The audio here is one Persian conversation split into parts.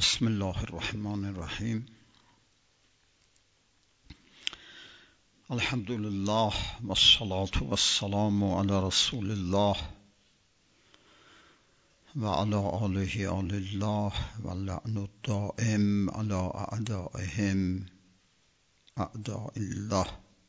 بسم الله الرحمن الرحیم. الحمد لله والصلاة والسلام علی رسول الله و علی آله آل الله و اللعن الدائم علی اعدائهم اعداء الله.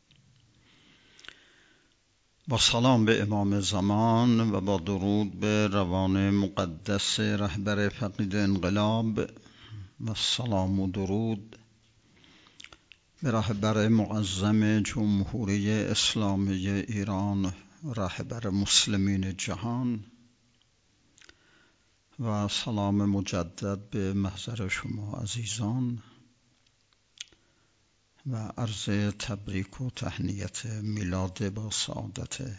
با سلام به امام زمان و با درود به روان مقدس رهبر فقید انقلاب و سلام و درود به رهبر معظم جمهوری اسلامی ایران، رهبر مسلمین جهان، و سلام مجدد به محضر شما عزیزان و عرض تبریک و تهنیت میلاد با سعادت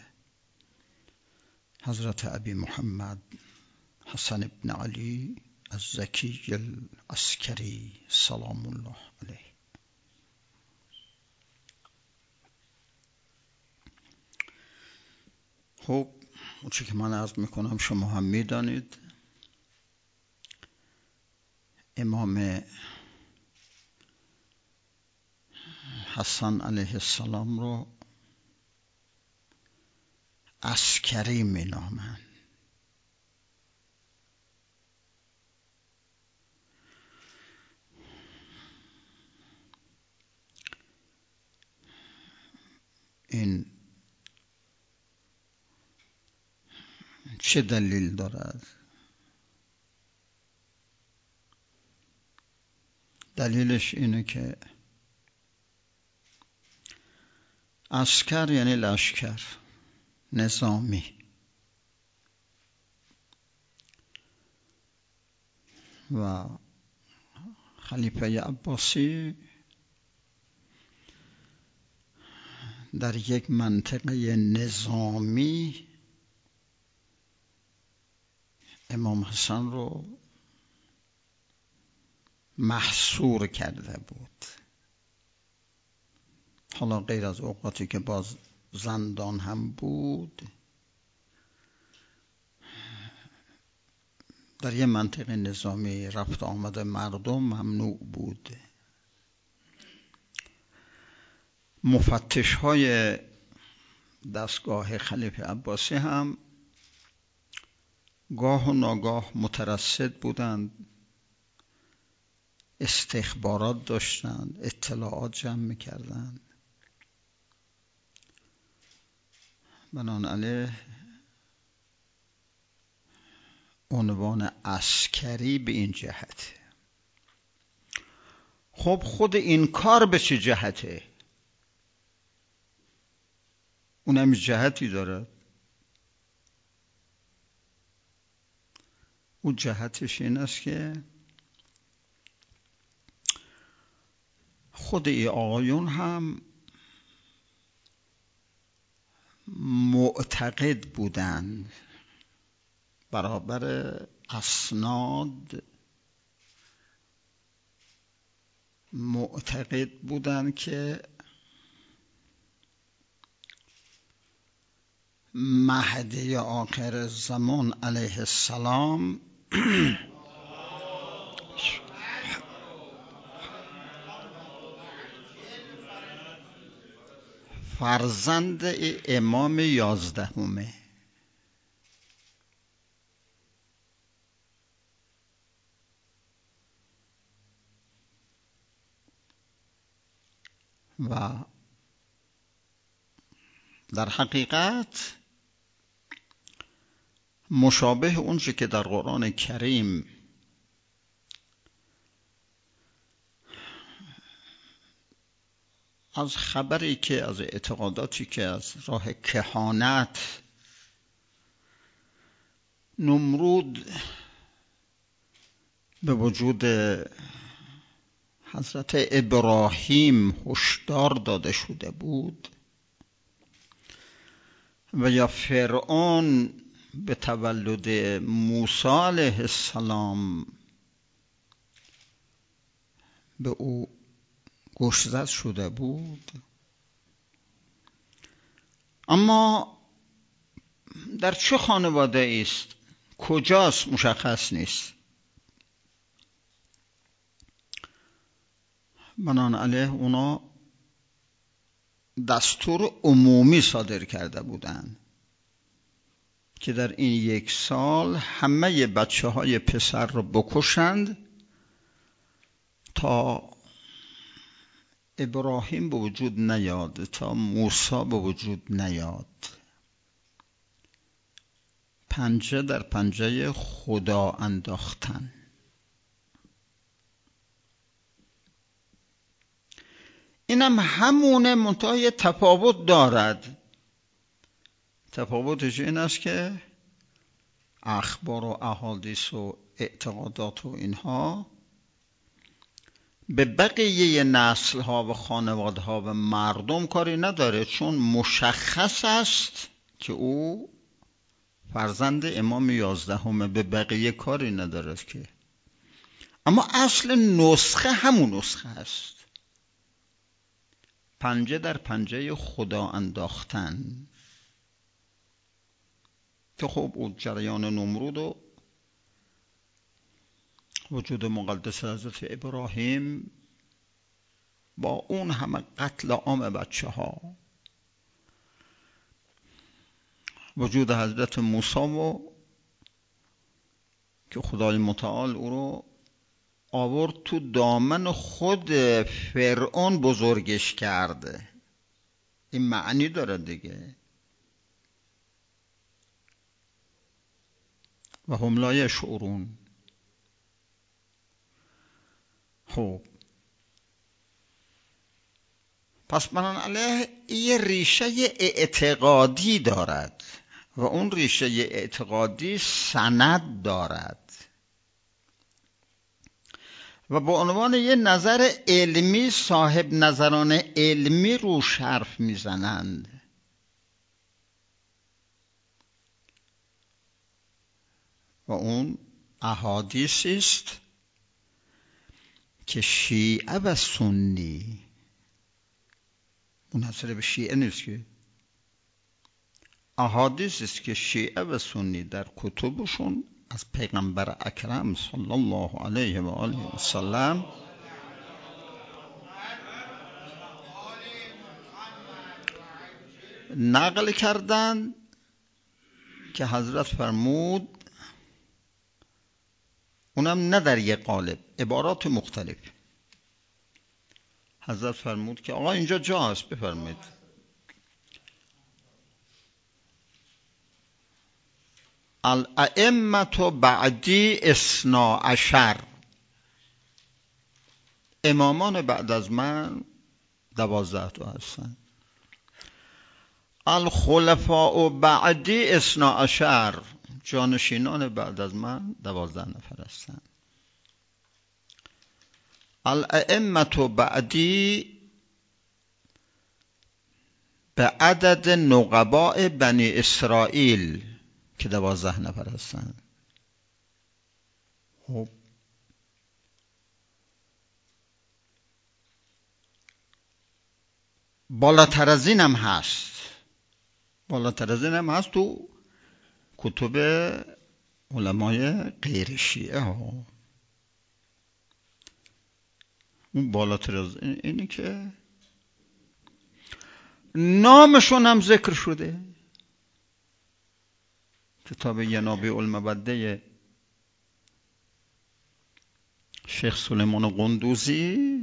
حضرت ابی محمد حسن بن علی الزکی العسکری سلام الله علیه. خب اونچه که من عرض میکنم شما هم میدانید، امام حسن علیه السلام رو عسکری مینامند. این چه دلیل دارد؟ دلیلش اینه که عسکر یعنی لشکر، نظامی، و خلیفه عباسی در یک منطقه نظامی امام حسن رو محصور کرده بود. حالا غیر از اوقاتی که باز زندان هم بود، در یه منطقه نظامی رفت آمد مردم ممنوع بود. مفتش های دستگاه خلیفه عباسی هم گاه و ناگاه مترصد بودند، استخبارات داشتند، اطلاعات جمع میکردند. بنابراین عنوان عسکری به این جهت. خب خود این کار به چه جهته؟ اونم جهتی دارد. اون جهتش این است که خود ای آقایون هم معتقد بودند، برابر اسناد معتقد بودند که مهدی آخر زمان علیه السلام فرزند امام 11 و در حقیقت مشابه اونچه که در قرآن کریم از خبری که از اعتقاداتی که از راه کهانت نمرود به وجود حضرت ابراهیم هشدار داده شده بود و یا فرعون به تولد موسی علیه السلام به او گوشزد شده بود، اما در چه خانواده است، کجاست مشخص نیست. بنابراین اونا دستور عمومی صادر کرده بودند که در این 1 سال همه بچه‌های پسر رو بکشند تا ابراهیم به وجود نیاد، تا موسی به وجود نیاد. پنجه در پنجه خدا انداختن. اینم همونه، منتها یه تفاوت دارد. تفاوتش این است که اخبار و احادیث و اعتقادات و اینها به بقیه نسل ها و خانواده ها و مردم کاری نداره، چون مشخص است که او فرزند امام 11 به بقیه کاری نداره که. اما اصل نسخه همون نسخه است. پنجه در پنجه خدا انداختن. که خب اون جریان نمرود و وجود مقدس حضرت ابراهیم با اون همه قتل عام بچه ها، وجود حضرت موسی و که خدای متعال او رو آورد تو دامن خود فرعون بزرگش کرده. این معنی داره دیگه. و هم لا یشعرون. خب پس بنابراین یه ریشه اعتقادی دارد و اون ریشه اعتقادی سند دارد و به عنوان یه نظر علمی صاحب نظران علمی روش حرف میزنند. و اون احادیثی است که شیعه و سنی، منحصر به شیعه نیست، که احادیث است که شیعه و سنی در کتبشون از پیغمبر اکرم صلی الله علیه و آله و سلم نقل کردند که حضرت فرمود، اونم نه در یک قالب، عبارات مختلف. حضرت فرمود که آقا اینجا جا هست، بفرمایید. الائمة بعدی 12، امامان بعد از من 12 تا هستند. الخلفاء بعدی 12، جانشینان بعد از من 12 نفر هستند. الائمة بعدی به عدد نقباء بنی اسرائیل که 12 نفر هستند. خب بالاتر از این هم هست، بالاتر از این هم هست تو کتب علمای غیر شیعه ها. اون بالاتر از اینی که نامشون هم ذکر شده. کتاب ینابیع المبده شیخ سلیمان قندوزی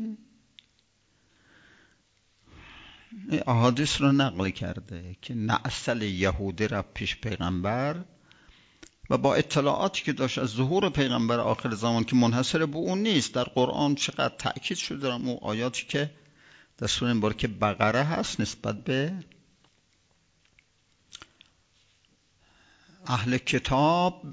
احادیث رو نقل کرده که نسل یهودی رفت پیش پیغمبر و با اطلاعاتی که داشت از ظهور پیغمبر آخر زمان که منحصر به اون نیست، در قرآن چقدر تأکید شده در اون آیاتی که در سوره مبارکه بقره هست نسبت به اهل کتاب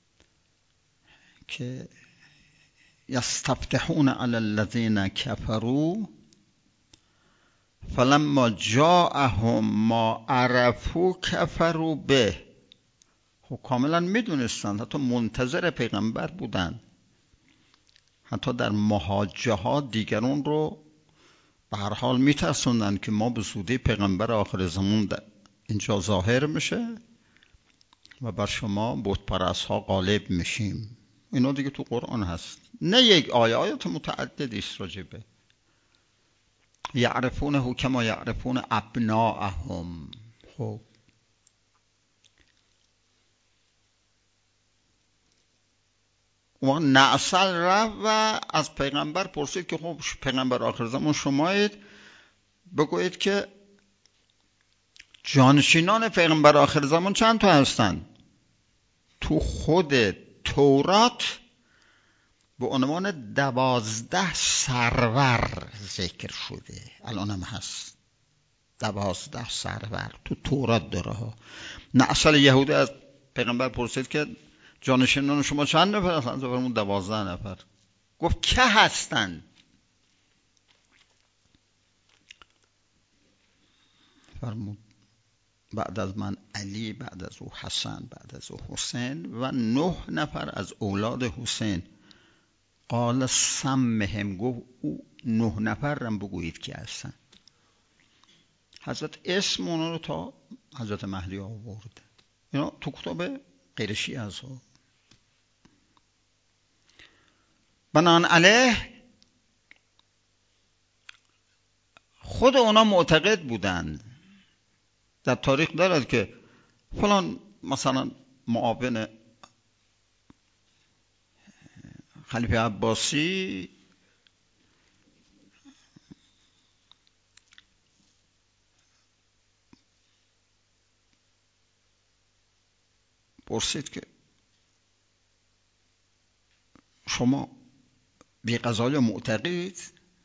که یستفتحون علی الذین کفروا فلما جاءهم ما عرفوا کفروا به. خب کاملا میدونستند، حتی منتظر پیغمبر بودند، حتی در محاجه ها دیگران رو به هر حال میترسوندند که ما به زودی پیغمبر آخر زمان اینجا ظاهر میشه و بر شما بت پرست ها غالب میشیم. اینا دیگه تو قرآن هست، نه یک آیه، آیات متعددی است راجبه. یعرفونه کما یعرفون ابناءهم. خب اون نعسل رفت و از پیغمبر پرسید که خب پیغمبر آخر زمان شمایید، بگویید که جانشینان پیغمبر آخر زمان چند تا هستند؟ تو خود تورات به عنوان 12 سرور ذکر شده، الان هم هست 12 سرور تو تورات داره ها. نعسل یهودی از پیغمبر پرسید که جانشینان شما چند نفر هستند؟ فرمود 12 نفر. گفت که هستند؟ فرمود بعد از من علی، بعد از او حسن، بعد از او حسین و 9 نفر از اولاد حسین. قال سمهم، گفت او 9 نفر رم بگویید که هستن. حضرت اسم اونا رو تا حضرت مهدی آورد. اینا تو کتاب غیر شیعه هست. بنان علیه خود اونا معتقد بودند، در تاریخ دارد که فلان مثلا معاون خلیفه عباسی پرسید که شما بی قضایی معتقد؟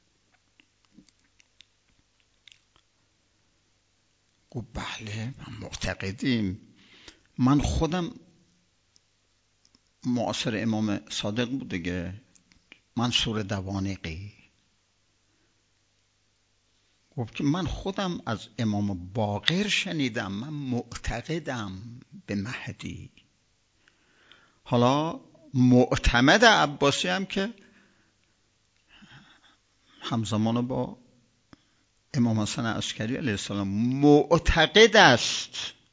گفت بله من معتقدیم. من خودم معاصر امام صادق بود دیگه، منصور دوانقی. گفت که من خودم از امام باقر شنیدم، من معتقدم به مهدی. حالا معتمد عباسی هم که همزمان با امام حسن عسکری علیه السلام معتقد است.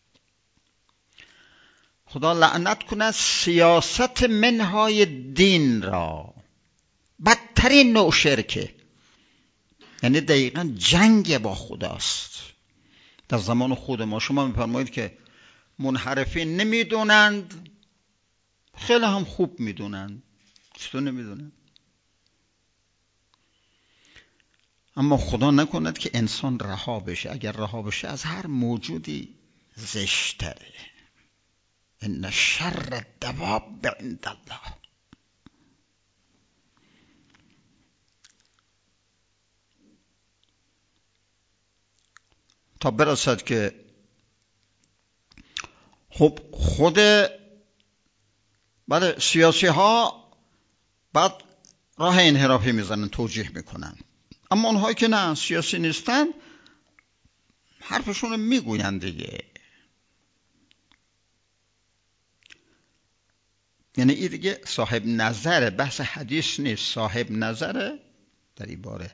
خدا لعنت کنه سیاست منهای دین را، بدترین نوع شرکه، یعنی دقیقا جنگ با خداست. در زمان خود ما شما میفرمایید که منحرفین نمیدونند، خیلی هم خوب میدونند. چطور نمیدونند؟ اما خدا نکند که انسان رها بشه. اگر رها بشه از هر موجودی زشتره. ان شر الدواب عند الله. تا برسد که خب خود بعد سیاسی ها بعد راه انحرافی میزنن، توجیه میکنن. اما اونهایی که نه سیاسی نیستن حرفشون رو میگوین دیگه. یعنی این دیگه صاحب نظره، بحث حدیث نیست، صاحب نظره در این باره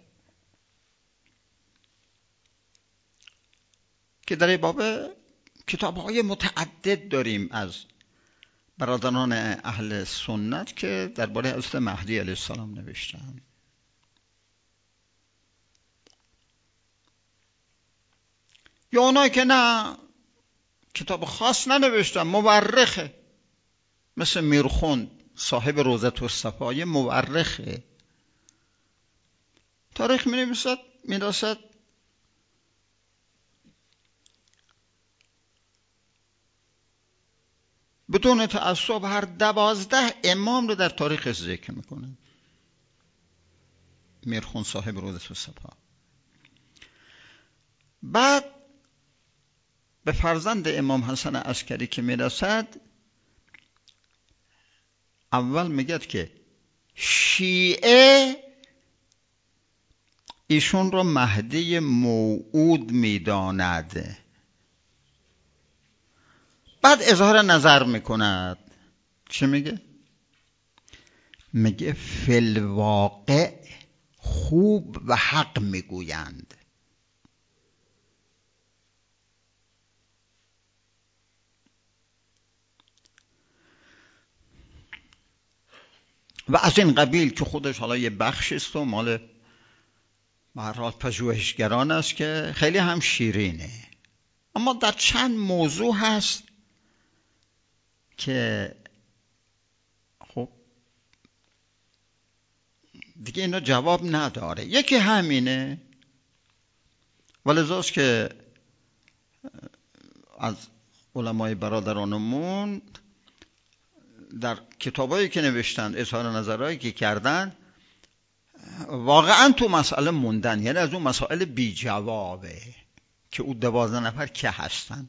که در این باب کتاب‌های متعدد داریم از برادران اهل سنت که درباره حضرت مهدی علیه السلام نوشتن. یا اونایی که نه کتاب خاص ننوشتن، مورخه، مثل میرخوند صاحب روضة الصفا، مورخه، تاریخ می‌نویسد بدون تعصب هر 12 امام رو در تاریخ ذکر میکنه. میرخوند صاحب روضة الصفا. بعد به فرزند امام حسن عسکری که میرسد، اول میگه که شیعه ایشون رو مهدی موعود میداند. بعد اظهار نظر میکند. چه میگه؟ میگه فی الواقع خوب و حق میگویند. و از این قبیل که خودش حالا یه بخشی است و مال به هر حال پژوهشگران است که خیلی هم شیرینه، اما در چند موضوع هست که خب دیگه اینا جواب نداره. یکی همینه، ولذاست که از علمای برادرانمون در کتابایی که نوشتن، اظهار نظرهایی که کردن، واقعا تو مسئله موندن. یعنی از اون مسائل بی جوابه که او 12 نفر که هستن،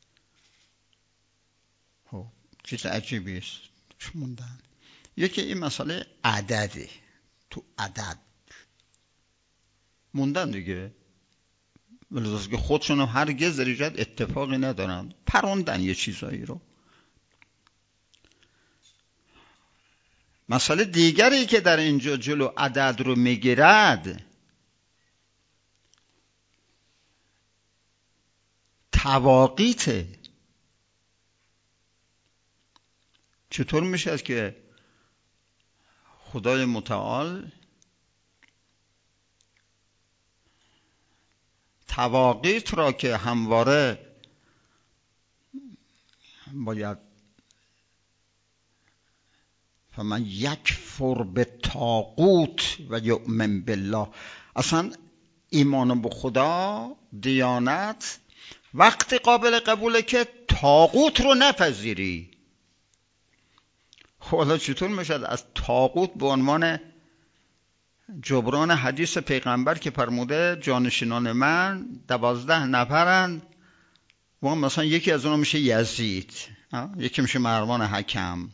خب چیز عجیبی است موندن. یکی این مسئله عدده، تو عدد موندن دیگه، ولذاست که خودشون هم هرگز در ایجاد اتفاقی ندارن، پروندن یه چیزایی رو. مسئله دیگری که در اینجا جلو عدد رو میگیرد تواقیته. چطور میشه که خدای متعال تواقیت را که همواره باید فمن یکفر بالطاغوت و یؤمن بالله، اصلا ایمان به خدا، دیانت وقتی قابل قبوله که طاغوت رو نپذیری. خب حالا چطور میشه از طاغوت به عنوان جبران حدیث پیغمبر که فرموده جانشینان من 12 نفرند، و مثلا یکی از اونها میشه یزید، یکی میشه مروان حکم.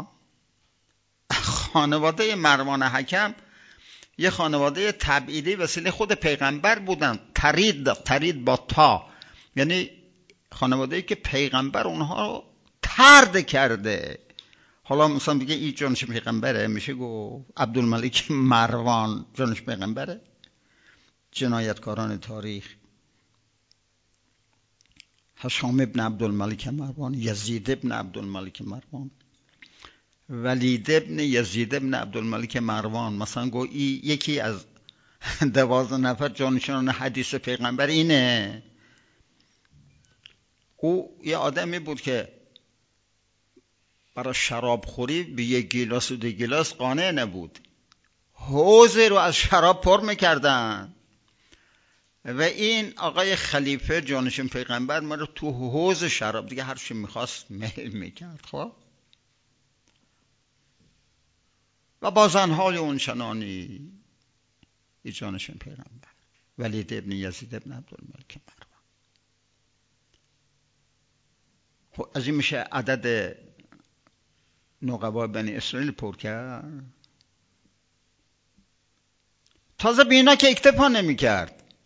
خانواده مروان حکم یه خانواده تبعیدی وسیله خود پیغمبر بودن، ترید با تا، یعنی خانواده‌ای که پیغمبر اونها رو طرد کرده. حالا مثلا بگه این جانش پیغمبره، میشه گفت عبدالملک مروان جانش پیغمبره؟ جنایتکاران تاریخ، هشام ابن عبدالملک مروان، یزید ابن عبدالملک مروان، ولید ابن یزید ابن عبدالملک مروان، مثلا گو یکی از 12 نفر جانشینان حدیث پیغمبر اینه. او یه آدمی بود که برای شراب خوری به 1 گیلاس و 2 گیلاس قانع نبود، حوض رو از شراب پر میکردن و این آقای خلیفه جانشین پیغمبر ما رو تو حوض شراب دیگه هر چی میخواست میل میکرد. خب و با زنهای اون چنانی جانشین پیغمبر ولید ابن یزید ابن عبدالملک مروان. خب از این میشه عدد نقبا بنی اسرائیل پر کرد. تازه بینا که اکتفا نمی کرد،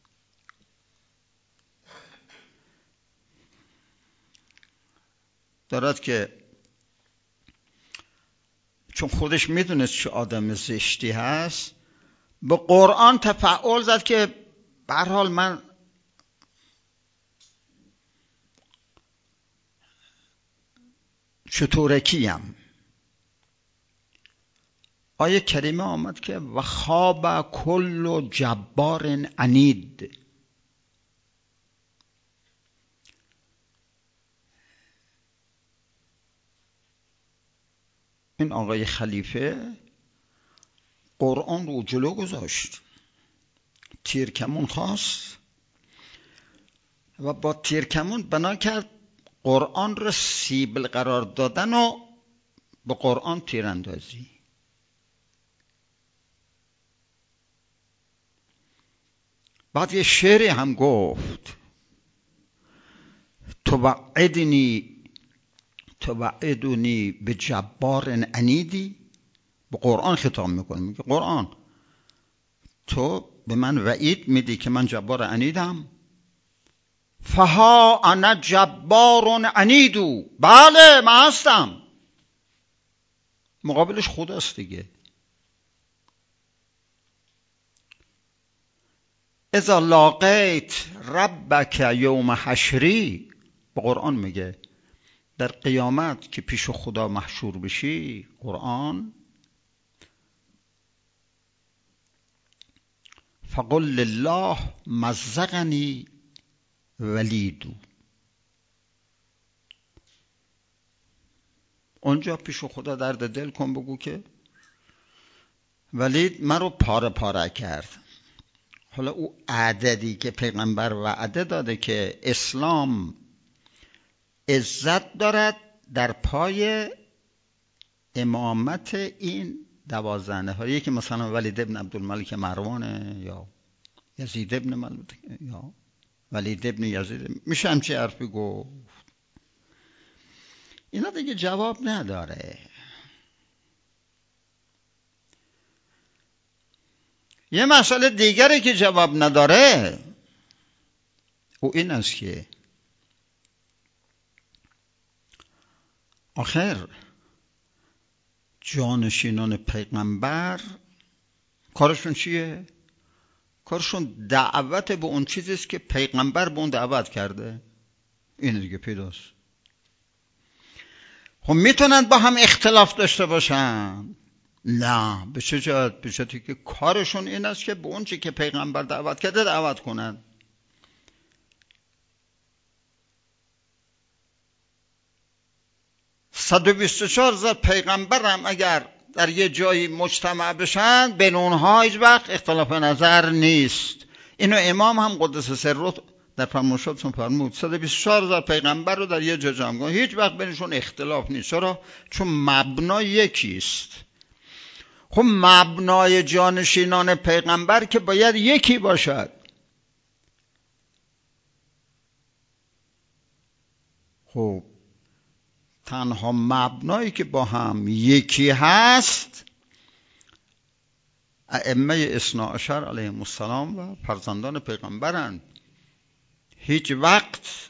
دارد که چون خودش میدونست چه آدم زشتی هست، به قرآن تفعول زد که به هر حال من چطورکیم. آیه کریمه آمد که و خواب کل جبار عنید. این آقای خلیفه قرآن رو جلو گذاشت، تیرکمون خواست و با تیرکمون بنا کرد قرآن رو سیبل قرار دادن و به قرآن تیراندازی. بعد یه شعری هم گفت توعدنی به جبار عنیدی. به قرآن خطاب میکنه، میگه قرآن تو به من وعید میدی که من جبار عنیدم؟ فها انا جبار عنیدو، بله من هستم. مقابلش خداست دیگه. اذا لاقیت ربک یوم حشری، به قرآن میگه در قیامت که پیش خدا محشور بشی، قرآن فقل لله مزقنی ولیدو. اونجا پیش خدا درد دل کن، بگو که ولید من رو پاره پاره کرد. حالا او عددی که پیغمبر وعده داده که اسلام عزت دارد در پای امامت این 12 نفر، یکی مثلا ولید ابن عبدالملک مروانه، یا یزید ابن ملک، یا ولید ابن یزید، میشه همچی حرفی گفت؟ اینا دیگه جواب نداره. یه مسئله دیگری که جواب نداره او این است که آخر جانشینان پیغمبر کارشون چیه؟ کارشون دعوت به اون چیزی است که پیغمبر به اون دعوت کرده. این دیگه پیداست. خب میتونن با هم اختلاف داشته باشن؟ نه. به چه جهت؟ به جهتی که کارشون این است که به اون چی که پیغمبر دعوت کرده دعوت کنن. صد و 24,000 پیغمبر هم اگر در یه جایی مجتمع بشن، بین اونها هیچ وقت اختلاف نظر نیست. اینو امام هم قدس سره در فرمایشاتشون فرمود. 124,000 پیغمبر رو در یه جا جمع کن، هیچ وقت بینشون اختلاف نیست. چرا؟ چون مبنا یکیست. خب مبنای جانشینان پیغمبر که باید یکی باشد. خب تنها مبنایی که با هم یکی هست ائمه اثنا عشر علیهم السلام و فرزندان پیغمبرند. هیچ وقت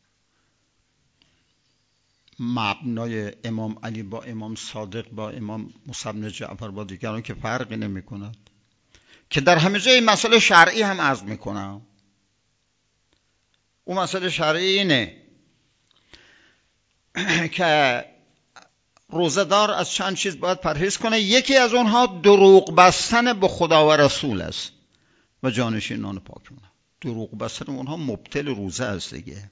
مبنای امام علی با امام صادق با امام موسی بن جعفر با دیگران که فرقی نمی کند، که در همه جای مسئله شرعی هم عرض می کنم. اون مسئله شرعی اینه که روزه‌دار از چند چیز باید پرهیز کنه. یکی از اونها دروغ بستن به خدا و رسول است و جانشینان پاکونه. دروغ بستن اونها مبطل روزه است دیگه.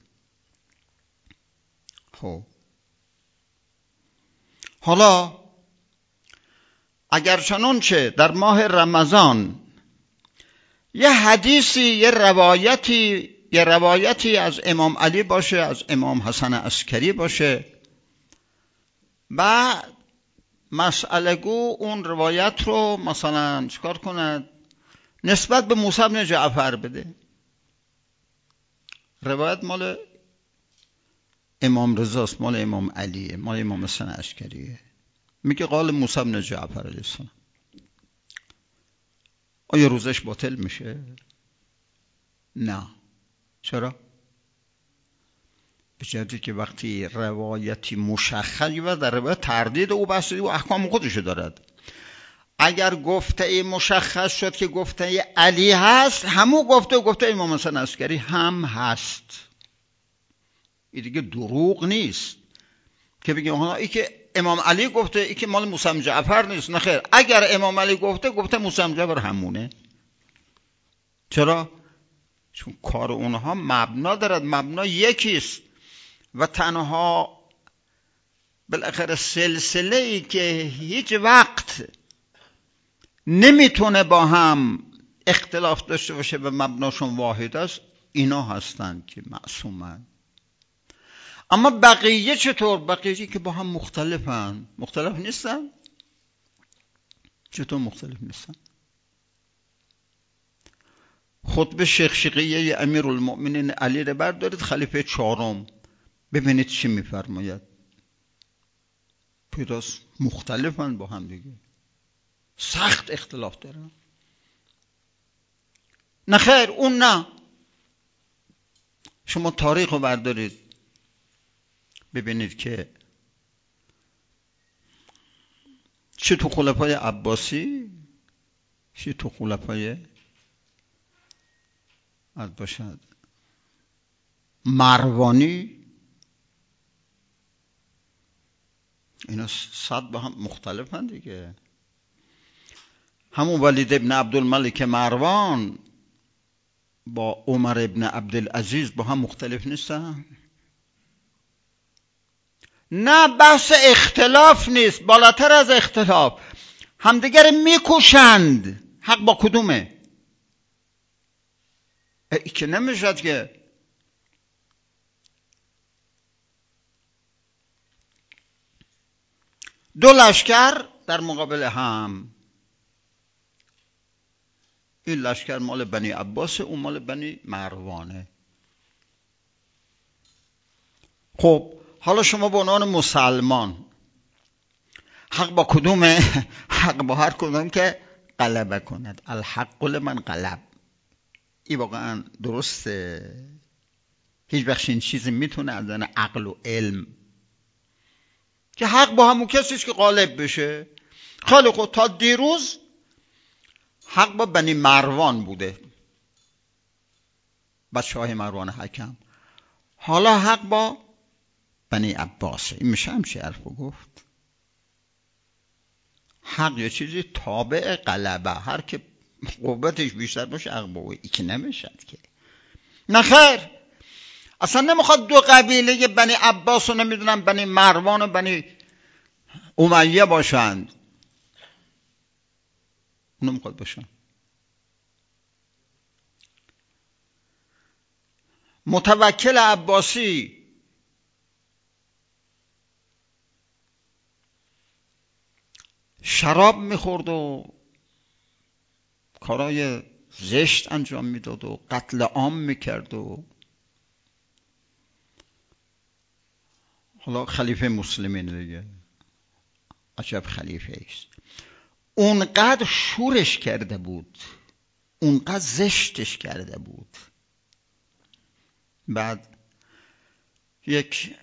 خب حالا اگر چنانچه در ماه رمضان یه حدیثی یه روایتی از امام علی باشه، از امام حسن عسکری باشه، بعد مسئله گو اون روایت رو مثلا چکار کند؟ نسبت به موسی بن جعفر بده. روایت مال امام رضاست، مال امام علیه، مال امام حسن عسکریه. میگه قال موسی بن جعفر علیه السلام. آیا روزش باطل میشه؟ نه. چرا؟ به جهتی که وقتی روایتی مشخصی و در روایت تردید او بحثی و احکام خودشو دارد. اگر گفته مشخص شد که گفته علی هست، همون گفته امام حسن عسکری هم هست. این دیگه دروغ نیست که بگیم ای که امام علی گفته، ای که مال موسی بن جعفر نیست. نه خیر، اگر امام علی گفته موسی بن جعفر همونه. چرا؟ چون کار اونها مبنا دارد، مبنا یکیست و تنها بالاخره سلسله ای که هیچ وقت نمیتونه با هم اختلاف داشته باشه و مبناشون واحد است، اینا هستند که معصومند. اما بقیه چطور؟ بقیه که با هم مختلفن. مختلف نیستن؟ چطور مختلف نیستن؟ خطبه شیخ شقیه امیرالمؤمنین علی رو بردارید، خلیفه 4، ببینید چی میفرماید. پیداست مختلفن با هم دیگه، سخت اختلاف دارن. نه خیر، اون نه. شما تاریخ رو بردارید ببینید که چه تو خلفای عباسی، چه تو خلفای باشد مروانی، اینا 100 با هم مختلفن دیگه. همون ولید ابن عبدالملک مروان با عمر ابن عبدالعزیز با هم مختلف نیستن؟ نه، بحث اختلاف نیست، بالاتر از اختلاف همدیگر میکشند. حق با کدومه؟ ای که نمیشد که. دو لشکر در مقابل هم، این لشکر مال بنی عباس، اون مال بنی مروانه. خب حالا شما به عنوان مسلمان حق با کدومه؟ حق با هر کدوم که غلبه کند. الحق لمن غلب. این واقعا درسته؟ هیچ وقت این چیزی میتونه از عقل و علم که حق با همون کسیست که غالب بشه. خیلی خود تا دیروز حق با بنی مروان بوده، بچه های مروان حکم. حالا حق با بنی عباسه. این میشه همچه حرف گفت؟ حق یه چیزی تابع غلبه، هر که قوتش بیشتر باشه حق با او. ای که نمیشد که. نه خیر، اصلا نمیخواد دو قبیله بنی عباس و نمیدونم بنی مروان و بنی امیه باشند، نمیخواد باشن. متوکل عباسی شراب میخورد و کارای زشت انجام میداد و قتل عام میکرد و حالا خلیفه مسلمین دیگه، عجب خلیفه است. اونقدر شورش کرده بود، اونقدر زشتش کرده بود. بعد یک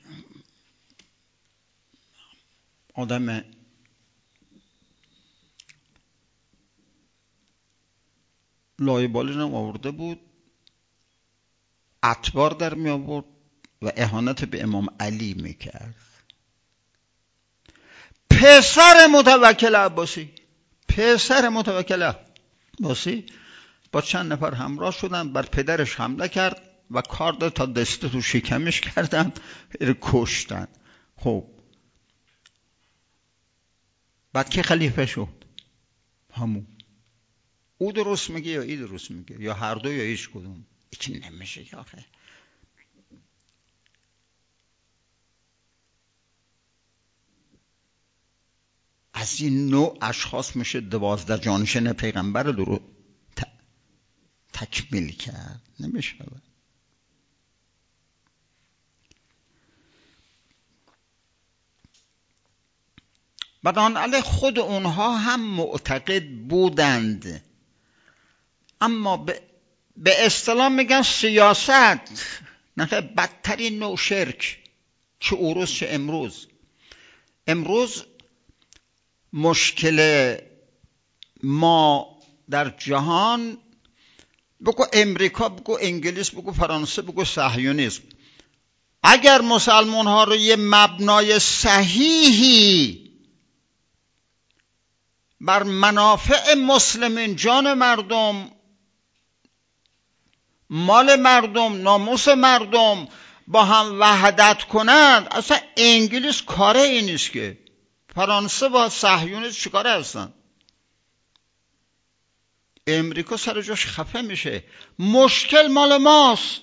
آدم لایبالی رو آورده بود، اتبار در می آورد و اهانت به امام علی میکرد. پسر متوکل عباسی با چند نفر همراه شدن، بر پدرش حمله کرد و کار داد تا دسته تو شکمش کردن، کشتن. خب بعد که خلیفه شد؟ همون. او درست میگه یا ای درست میگه، یا هر دو یا هیچ کدوم؟ این نمیشه که آخه. از این نوع اشخاص میشه 12 جانشین پیغمبر رو تکمیل کرد؟ نمیشه. بدان خود اونها هم معتقد بودند، اما به اصطلاح میگن سیاست، نه بدترین نوع شرک، چه اوروز چه امروز. امروز مشکل ما در جهان، بگو امریکا، بگو انگلیس، بگو فرانسه، بگو صهیونیسم، اگر مسلمان ها رو یه مبنای صحیحی بر منافع مسلمین، جان مردم، مال مردم، ناموس مردم با هم وحدت کنند، اصلا انگلیس کاره این نیست که. فرانسه با صهیونیسم چیکاره هستن؟ امریکا سر جاش خفه میشه. مشکل مال ماست،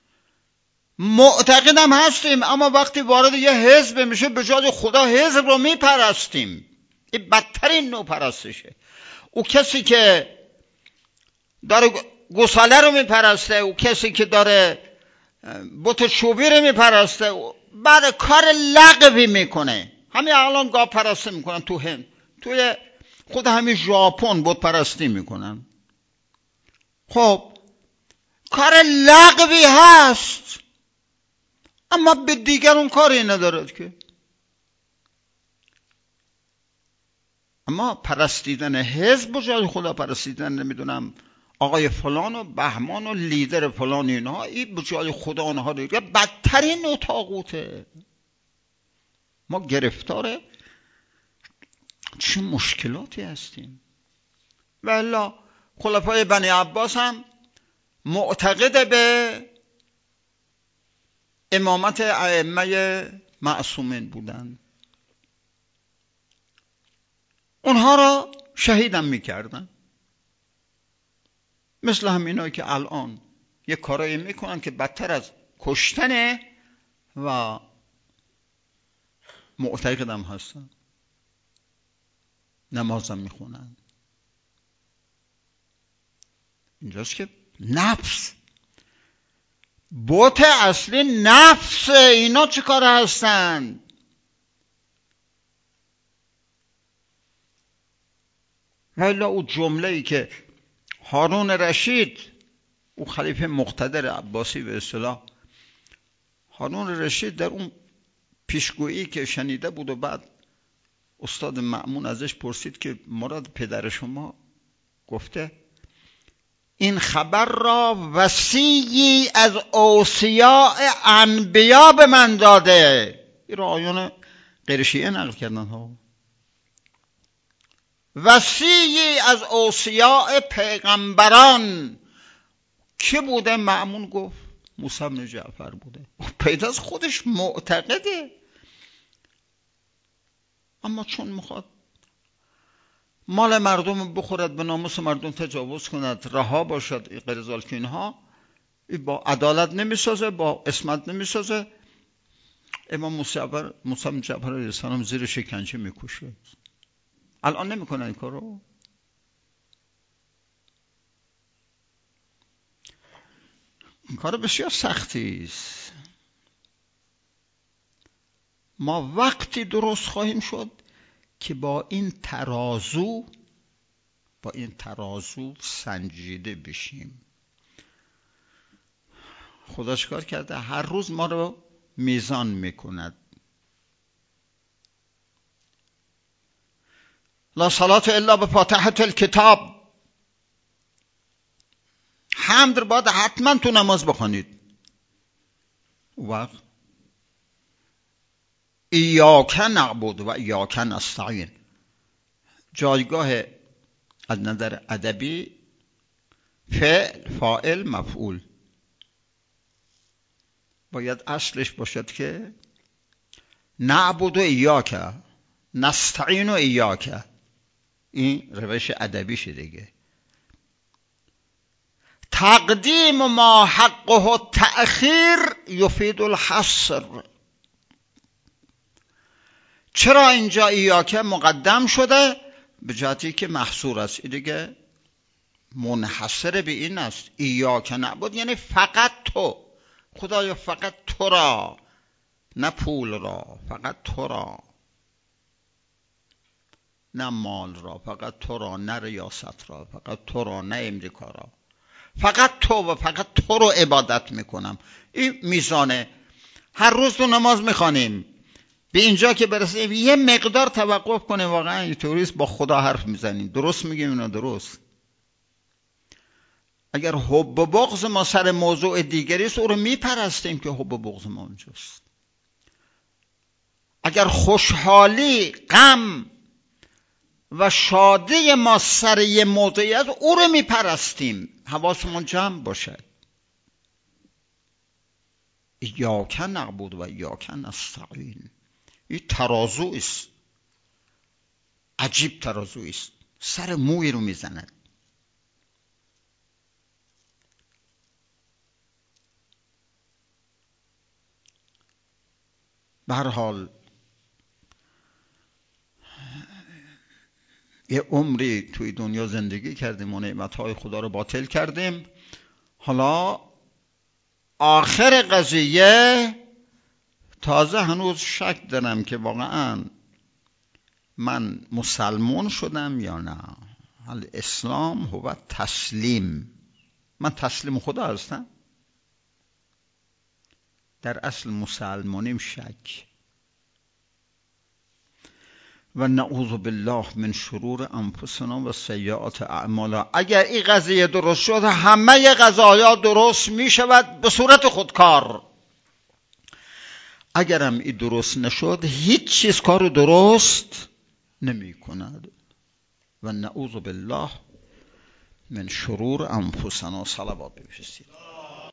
معتقدم هستیم، اما وقتی وارد یه حزب میشه به جای خدا حزب رو میپرستیم. این بدترین نوع پرستشه. او کسی که داره گوساله رو میپرسته، او کسی که داره بت چوبی رو میپرسته، بعد کار لغوی میکنه. همین الان گاو پرستی میکنن تو هند، توی خود همین ژاپن بت پرستی میکنن. خب کار لغوی هست، اما به دیگرون کاری ندارد که. اما پرستیدن حزب بجای خدا پرستیدن، نمیدونم آقای فلان و بهمان و لیدر فلان، اینها این بجای خدا آنها دیگه بدترین نوع طاغوته. ما گرفتار چه مشکلاتی هستیم. و الا خلفای بنی عباس هم معتقد به امامت ائمه معصومین بودن، اونها را شهیدم میکردن. مثل همینایی که الان یک کارایی میکنن که بدتر از کشتنه و معتقدم هستن، نمازم میخونن. اینجاست که نفس، بوت اصلی نفس، اینا چه کار هستن؟ ولی او جمله ای که هارون رشید، او خلیفه مقتدر عباسی به اصطلاح، هارون رشید در اون پیشگویی که شنیده بود و بعد استاد مأمون ازش پرسید که مراد پدر شما گفته این خبر را وصیی از اوصیاء انبیا به من داده. این را آیان غیر شیعه نقل کردن ها. وصیی از اوصیاء پیغمبران کی بوده؟ مأمون گفت موسی بن جعفر بوده. پیداست خودش معتقده، اما چون میخواد مال مردم بخورد، به ناموس مردم تجاوز کند، رها باشد، غیر ذلک اینها، با عدالت نمیسازه، با عصمت نمیسازه. امام موسی بن جعفر علیه السلام زیر شکنجه میکشه. الان نمیکنن این کارو. این کار بسیار سختی است. ما وقتی درست خواهیم شد که با این ترازو سنجیده بشیم. خدا چیکار کرده؟ هر روز ما رو میزان میکند. لا صلاة الا بفاتحة الکتاب. حمد رو باید حتما تو نماز بخونید. وقت ایاک نعبد و ایاک نستعین، جایگاه از نظر ادبی فعل، فاعل، مفعول باید اصلش باشد که نعبد و ایاک، نستعین و ایاک. این روش ادبیشه دیگه. تقدیم ما حقه تأخیر یفید الحصر. چرا اینجا ایاک مقدم شده؟ به جهتی که محصور است. این دیگه منحصر به این است. ایاک نعبد یعنی فقط تو خدایا، فقط تو را، نه پول را، فقط تو را، نه مال را، فقط تو را، نه ریاست را، فقط تو را، نه امریکا را، فقط تو و فقط تو رو عبادت میکنم. این میزانه. هر روز تو نماز میخوانیم، به اینجا که برسیم یه مقدار توقف کنیم. واقعا اینطوریست با خدا حرف میزنیم، درست میگیم اینا درست. اگر حب و بغض ما سر موضوع دیگری است، او رو میپرستیم که حب و بغض ما اونجاست. اگر خوشحالی، غم و شادی ما سر یه موضوعی است، او رو میپرستیم. حواسمون جمع باشد. ایاک نعبد و ایاک نستعین. این ترازو است، عجیب ترازو است، سر موی رو میزند. به هر حال یه عمری توی دنیا زندگی کردیم و نعمتهای خدا رو باطل کردیم. حالا آخر قضیه تازه هنوز شک دارم که واقعا من مسلمان شدم یا نه. حال اسلام هو تسلیم. من تسلیم خدا هستم؟ در اصل مسلمانیم شک. و نعوذ بالله من شرور انفسنا و سیئات اعمالنا. اگر این قضیه درست شد، همه قضایا درست می شود به صورت خودکار. اگرم این درست نشد، هیچ چیز کار درست نمی کند. و نعوذ بالله من شرور انفسنا صلوات بفرستید.